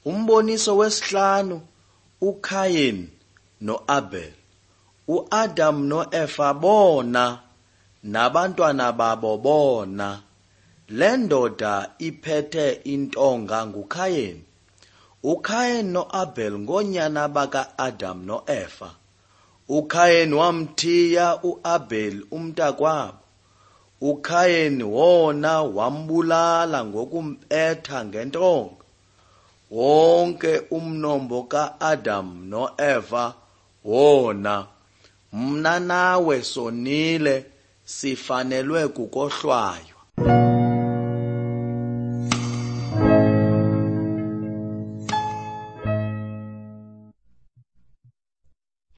Umboniso wesihlanu, uKayini noAbel. uAdam noEva bona nabantwana babo bona. Le ndoda iphethe intonga nguKayini. uKayini noAbel ngonyana baka-Adam noEva. uKayini wamthiya uAbel umntakwabo. uKayini wona wambulala ngokumpetha ngentonga. Wonke umnombo ka-Adam noEva wona. Mna nawe sonile sifanelwe kukohlwaywa.